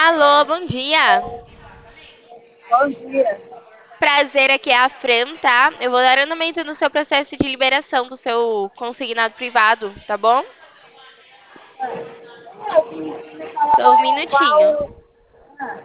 Alô, bom dia. Bom dia. Prazer, aqui é a Fran, tá? Eu vou dar andamento no seu processo de liberação do seu consignado privado, tá bom? Me fala Só um minutinho. qual. Ah,